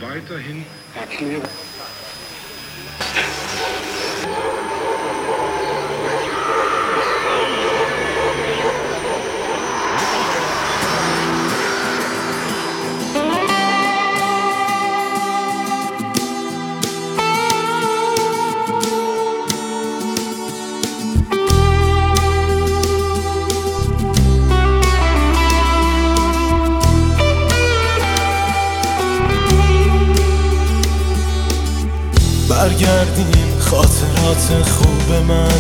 weiterhin Erklärung. برگردیم خاطرات خوب من،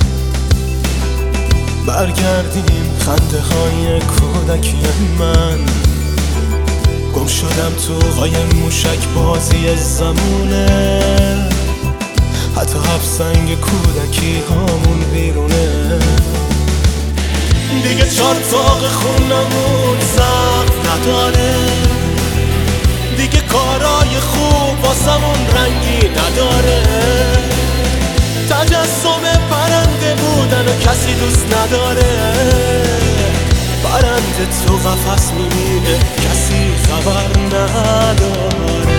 برگردیم خنده های کودکی من. گم شدم تو قایم موشک بازی زمونه، حتی حبسنگ کودکی هامون بیرونه. دیگه چارتاق خونمون سقف نداره، دیگه کارای خوب واسمون رنگی نداره. تجسم پرنده بودن و کسی دوست نداره، پرنده تو قفس میمیره کسی خبر نداره.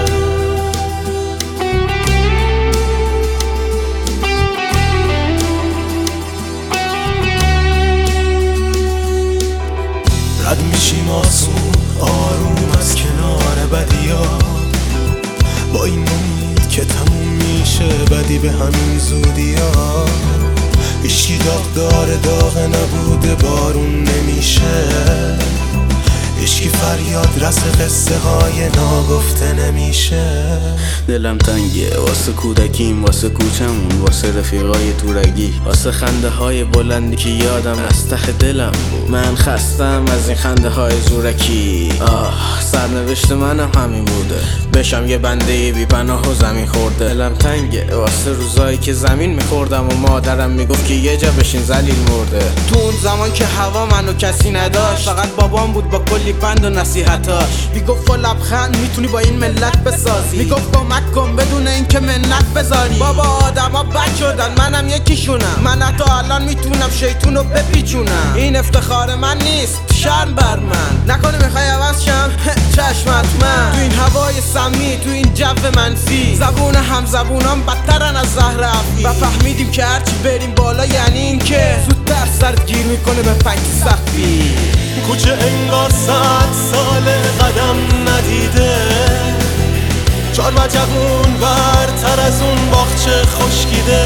رد میشیم آسون آروم از کنار بدیا، با این امید که تموم میشه بدی به همین زودیا. هیچی داغدار داغ نبوده بارون نمیشه، هیچکی فریاد رس قصه های ناگفته نمیشه. دلم تنگه واسه کودکیم، واسه کوچمون، واسه رفیقای تورگی، واسه خنده های بلندی که یادم از ته دلم بود. من خستم از این خنده های زورکی. سرنوشت منم همین بوده، بشم یه بنده بی پناه و زمین خورده. دلم تنگه واسه روزایی که زمین میخوردم و مادرم میگفت که یه جا بشین ذلیل مرده. تو اون زمان که هوا منو کسی نداشت، فقط بابام بود با کلی پند و نصیحتاش. میگفت با لبخند میتونی با این ملت بسازی، میگفت کمک کن بدون اینکه منت بذاری. بابا آدما بد شدن منم یکیشونم، من حتی الان میتونم شیطونو بپیچونم. این افتخار من نیست شرم بر من، نکنه میخوای عوض شم چشمت من. تو این هوای سمی، تو این جو منفی، زبون هم زبونام بدترن از زهر افی. و فهمیدیم که هرچی بریم بالا یعنی این که زودتر سرت گیر میکنه به فکت سختی. کوچه انگار 100 سال قدم ندیده، چار و جوون برتر از اون باغچه خشکیده.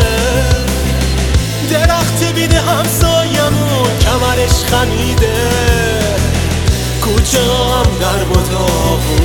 درخت بیده همسایمون کمرش خمیده، کوچه هم در بطاقون